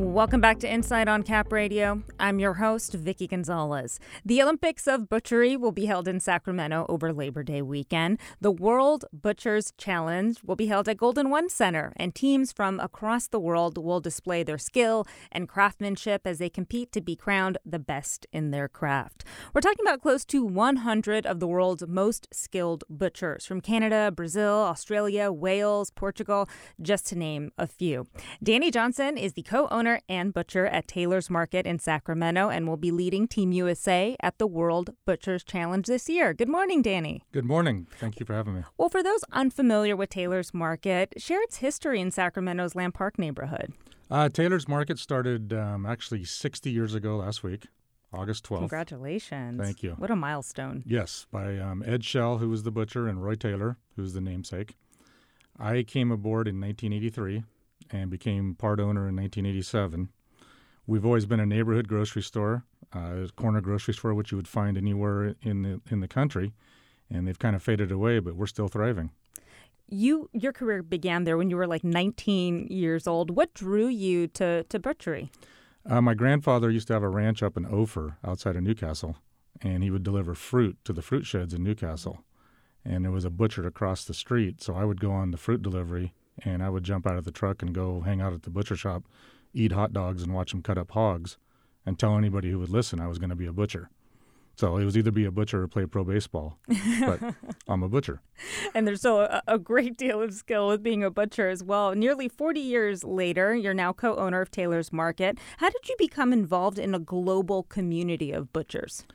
Welcome back to Inside on Cap Radio. I'm your host, Vicky Gonzalez. The Olympics of Butchery will be held in Sacramento over Labor Day weekend. The World Butchers Challenge will be held at Golden One Center, and teams from across the world will display their skill and craftsmanship as they compete to be crowned the best in their craft. We're talking about close to 100 of the world's most skilled butchers from Canada, Brazil, Australia, Wales, Portugal, just to name a few. Danny Johnson is the co-owner and butcher at Taylor's Market in Sacramento and will be leading Team USA at the World Butchers Challenge this year. Good morning, Danny. Good morning. Thank you for having me. Well, for those unfamiliar with Taylor's Market, share its history in Sacramento's Lamb Park neighborhood. Taylor's Market started actually 60 years ago last week, August 12th. Congratulations. Thank you. What a milestone. Yes, by Ed Shell, who was the butcher, and Roy Taylor, who's the namesake. I came aboard in 1983 and became part owner in 1987. We've always been a neighborhood grocery store, a corner grocery store, which you would find anywhere in the country, and they've kind of faded away, but we're still thriving. Your career began there when you were like 19 years old. What drew you to butchery? My grandfather used to have a ranch up in Ophir outside of Newcastle, and he would deliver fruit to the fruit sheds in Newcastle. And there was a butcher across the street, so I would go on the fruit delivery, and I would jump out of the truck and go hang out at the butcher shop, eat hot dogs and watch them cut up hogs, and tell anybody who would listen I was going to be a butcher. So it was either be a butcher or play pro baseball, but I'm a butcher. And there's still a great deal of skill with being a butcher as well. Nearly 40 years later, you're now co-owner of Taylor's Market. How did you become involved in a global community of butchers?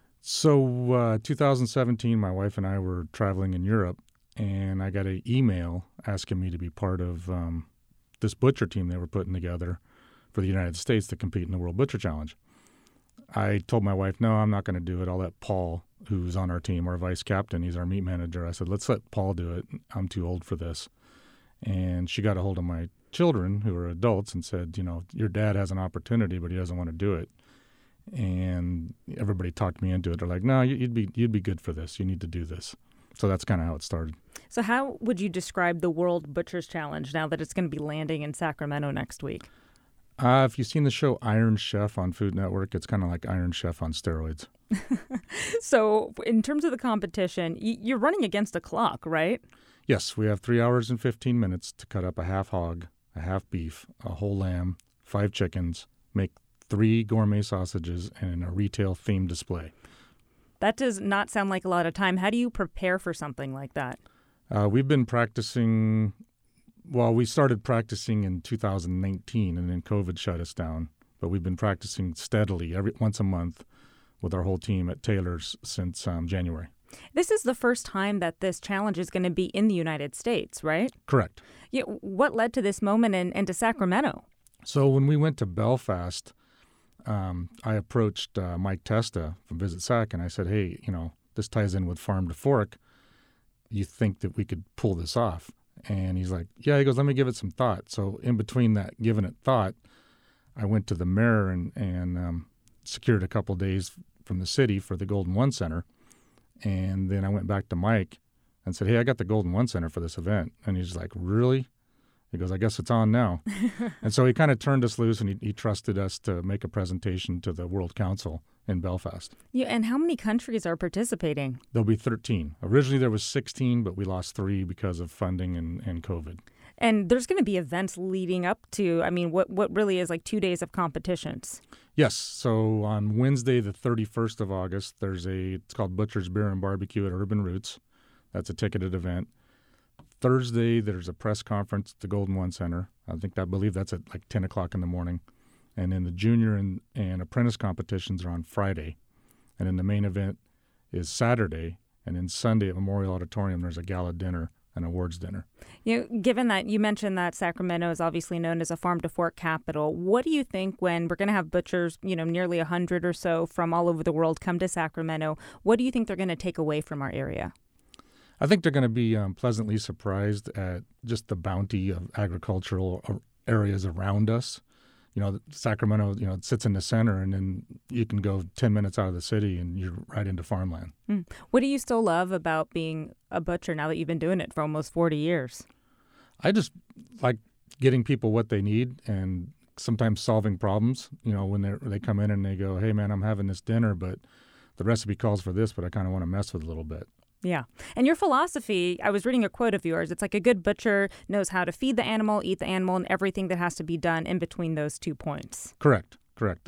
So 2017, my wife and I were traveling in Europe, and I got an email asking me to be part of this butcher team they were putting together for the United States to compete in the World Butcher Challenge. I told my wife, no, I'm not going to do it. I'll let Paul, who's on our team, our vice captain, he's our meat manager. I said, let's let Paul do it. I'm too old for this. And she got a hold of my children, who are adults, and said, your dad has an opportunity, but he doesn't want to do it. And everybody talked me into it. They're like, no, you'd be good for this. You need to do this. So that's kind of how it started. So how would you describe the World Butchers Challenge now that it's going to be landing in Sacramento next week? If you've seen the show Iron Chef on Food Network, it's kind of like Iron Chef on steroids. So in terms of the competition, you're running against a clock, right? Yes, we have 3 hours and 15 minutes to cut up a half hog, a half beef, a whole lamb, 5 chickens, make 3 gourmet sausages, and a retail themed display. That does not sound like a lot of time. How do you prepare for something like that? We've been practicing. Well, we started practicing in 2019, and then COVID shut us down. But we've been practicing steadily once a month with our whole team at Taylor's since January. This is the first time that this challenge is going to be in the United States, right? Correct. Yeah, what led to this moment and to Sacramento? So when we went to Belfast, I approached Mike Testa from Visit Sac, and I said, hey, this ties in with Farm to Fork. You think that we could pull this off? And he's like, yeah. He goes, let me give it some thought. So in between that giving it thought, I went to the mayor and secured a couple of days from the city for the Golden One Center. And then I went back to Mike and said, hey, I got the Golden One Center for this event. And he's like, really? He goes, I guess it's on now. And so he kind of turned us loose, and he trusted us to make a presentation to the World Council in Belfast. Yeah, and how many countries are participating? There'll be 13. Originally there was 16, but we lost 3 because of funding and COVID. And there's going to be events leading up to, what really is like 2 days of competitions. Yes. So on Wednesday, the 31st of August, it's called Butcher's Beer and Barbecue at Urban Roots. That's a ticketed event. Thursday, there's a press conference at the Golden One Center. I believe that's at like 10 o'clock in the morning. And then the junior and apprentice competitions are on Friday. And then the main event is Saturday. And then Sunday at Memorial Auditorium, there's a gala dinner, an awards dinner. Given that you mentioned that Sacramento is obviously known as a farm to fork capital, what do you think when we're going to have butchers, nearly 100 or so from all over the world come to Sacramento, what do you think they're going to take away from our area? I think they're going to be pleasantly surprised at just the bounty of agricultural areas around us. Sacramento, it sits in the center, and then you can go 10 minutes out of the city and you're right into farmland. What do you still love about being a butcher now that you've been doing it for almost 40 years? I just like getting people what they need and sometimes solving problems. When they come in and they go, "Hey, man, I'm having this dinner, but the recipe calls for this, but I kind of want to mess with it a little bit." Yeah. And your philosophy, I was reading a quote of yours. It's like a good butcher knows how to feed the animal, eat the animal, and everything that has to be done in between those 2 points. Correct.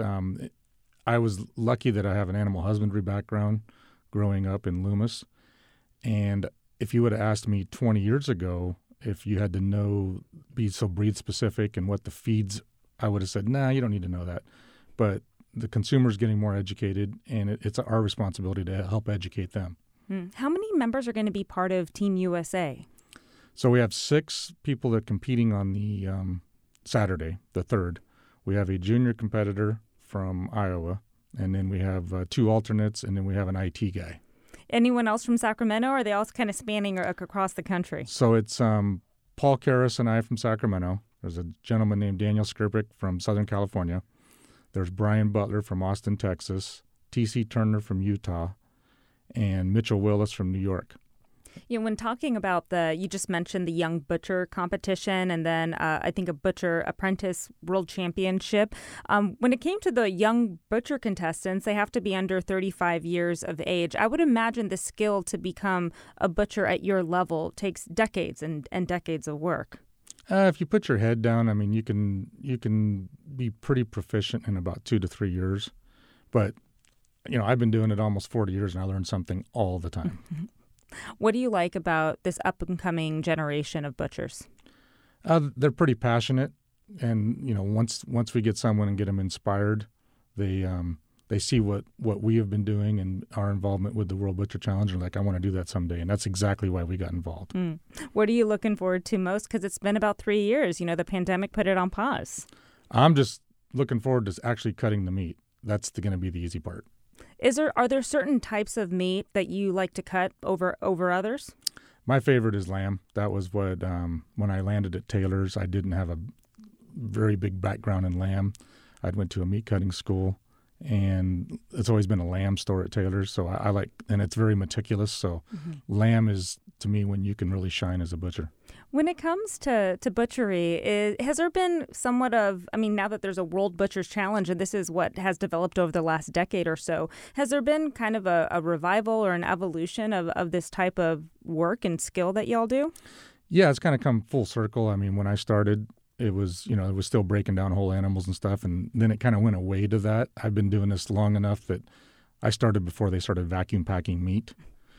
I was lucky that I have an animal husbandry background growing up in Loomis. And if you would have asked me 20 years ago if you had to be so breed specific and what the feeds, I would have said, nah, you don't need to know that. But the consumer's getting more educated, and it's our responsibility to help educate them. How many members are going to be part of Team USA? So we have 6 people that are competing on the Saturday, the 3rd. We have a junior competitor from Iowa, and then we have 2 alternates, and then we have an IT guy. Anyone else from Sacramento, or are they all kind of spanning across the country? So it's Paul Karras and I from Sacramento. There's a gentleman named Daniel Skirpick from Southern California. There's Brian Butler from Austin, Texas, T.C. Turner from Utah, and Mitchell Willis from New York. When talking about you just mentioned the Young Butcher competition and then I think a Butcher Apprentice World Championship. When it came to the Young Butcher contestants, they have to be under 35 years of age. I would imagine the skill to become a butcher at your level takes decades and decades of work. If you put your head down, I mean, you can be pretty proficient in about 2 to 3 years. But I've been doing it almost 40 years, and I learn something all the time. What do you like about this up-and-coming generation of butchers? They're pretty passionate, and once we get someone and get them inspired, they see what we have been doing and our involvement with the World Butcher Challenge. Like, I want to do that someday, and that's exactly why we got involved. What are you looking forward to most? Because it's been about 3 years. The pandemic put it on pause. I'm just looking forward to actually cutting the meat. That's going to be the easy part. Are there certain types of meat that you like to cut over others? My favorite is lamb. That was what when I landed at Taylor's, I didn't have a very big background in lamb. I went to a meat cutting school, and it's always been a lamb store at Taylor's. So I like, and it's very meticulous. So lamb is, to me, when you can really shine as a butcher. When it comes to butchery, has there been somewhat of, now that there's a World Butchers Challenge, and this is what has developed over the last decade or so, has there been kind of a revival or an evolution of this type of work and skill that y'all do? Yeah, it's kind of come full circle. When I started, it was, it was still breaking down whole animals and stuff, and then it kind of went away to that. I've been doing this long enough that I started before they started vacuum packing meat,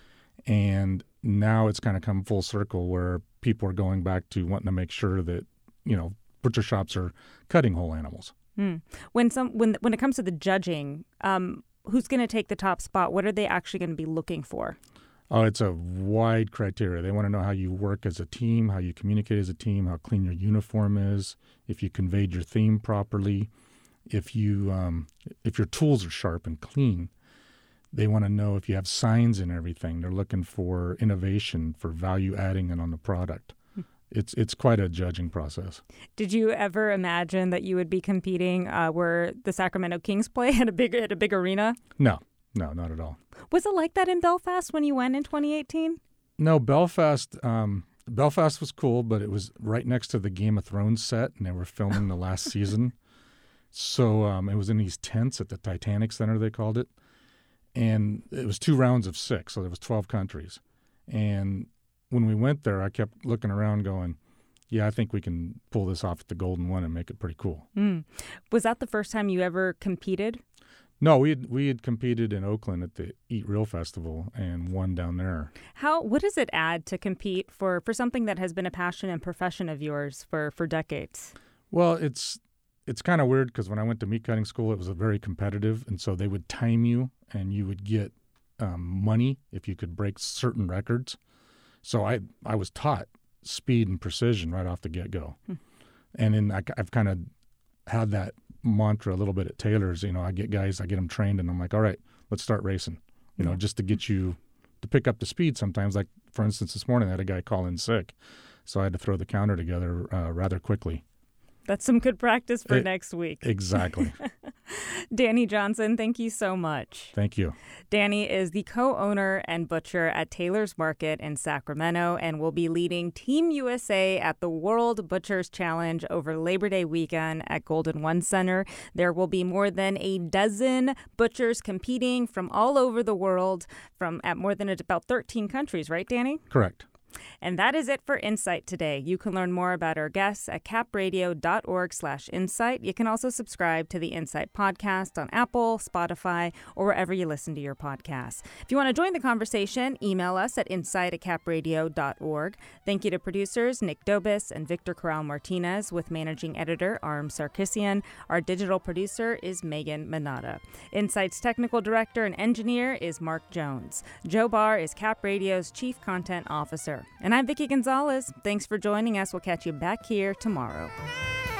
and now it's kind of come full circle where people are going back to wanting to make sure that, butcher shops are cutting whole animals. When it comes to the judging, who's going to take the top spot? What are they actually going to be looking for? Oh, it's a wide criteria. They want to know how you work as a team, how you communicate as a team, how clean your uniform is, if you conveyed your theme properly, if your tools are sharp and clean. They want to know if you have signs and everything. They're looking for innovation, for value adding and on the product. It's quite a judging process. Did you ever imagine that you would be competing where the Sacramento Kings play at a big arena? No, not at all. Was it like that in Belfast when you went in 2018? No, Belfast was cool, but it was right next to the Game of Thrones set, and they were filming the last season. So it was in these tents at the Titanic Center, they called it. And it was 2 rounds of 6, so there was 12 countries. And when we went there, I kept looking around going, yeah, I think we can pull this off at the Golden One and make it pretty cool. Was that the first time you ever competed? No, we had competed in Oakland at the Eat Real Festival and won down there. What does it add to compete for something that has been a passion and profession of yours for decades? Well, it's kind of weird because when I went to meat cutting school, it was very competitive, and so they would time you, and you would get money if you could break certain records. So I was taught speed and precision right off the get-go. And then I've kind of had that mantra a little bit at Taylor's. I get them trained, and I'm like, all right, let's start racing, just to get you to pick up the speed sometimes. Like, for instance, this morning I had a guy call in sick, so I had to throw the counter together rather quickly. That's some good practice for next week. Exactly. Danny Johnson, thank you so much. Thank you. Danny is the co-owner and butcher at Taylor's Market in Sacramento and will be leading Team USA at the World Butchers Challenge over Labor Day weekend at Golden One Center. There will be more than a dozen butchers competing from all over the world, from at more than about 13 countries, right, Danny? Correct. And that is it for Insight today. You can learn more about our guests at capradio.org/insight. You can also subscribe to the Insight podcast on Apple, Spotify, or wherever you listen to your podcasts. If you want to join the conversation, email us at insight@capradio.org. Thank you to producers Nick Dobis and Victor Corral-Martinez, with managing editor Aram Sarkissian. Our digital producer is Megan Manata. Insight's technical director and engineer is Mark Jones. Joe Barr is Cap Radio's chief content officer. And I'm Vicki Gonzalez. Thanks for joining us. We'll catch you back here tomorrow.